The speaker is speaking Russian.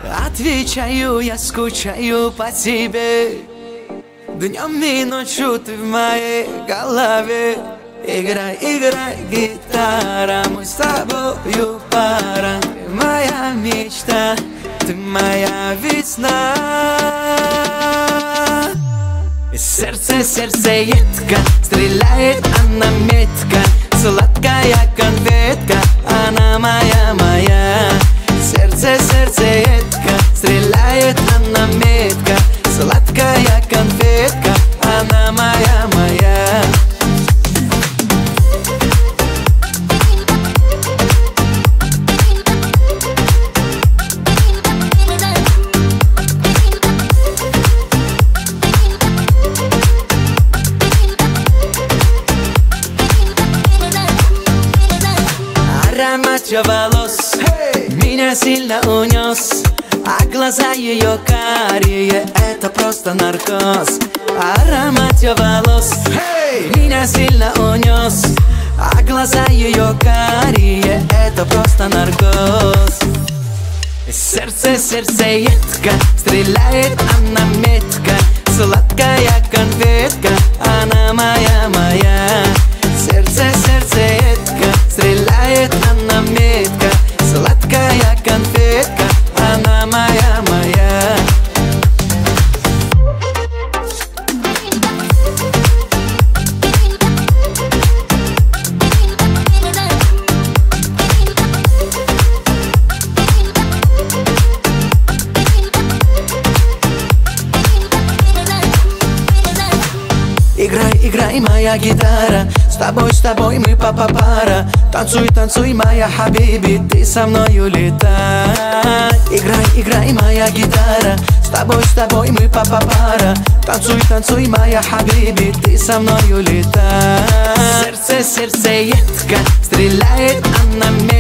Отвечаю, я скучаю по тебе. Днем и ночью ты в моей голове. Играй, играй, гитара, мы с тобою пара. Ты моя мечта, ты моя весна. И сердце, сердцеедка, стреляет она метко. Сладкая конфетка, она моя, моя. Сердце, сердцеедка, стреляет она метко. Сладкая конфетка, она моя, моя. Аромат ее волос меня сильно унес, а глаза ее карие — это просто наркоз. Аромат ее волос меня сильно унес, а глаза ее карие — это просто наркоз. Сердце, сердцеедка, стреляет она метко. Сладкая конфетка, она моя, моя. Сердце, сердцеедка, стреляет она метко. Сладкая конфетка, она моя, моя. Играй, играй, моя гитара, с тобой мы пара. Танцуй, танцуй, моя хабиби, ты со мною летай. Играй, играй, моя гитара, с тобой мы пара. Танцуй, танцуй, моя хабиби, ты со мною летай. Сердце, сердцеедка, стреляет она метко.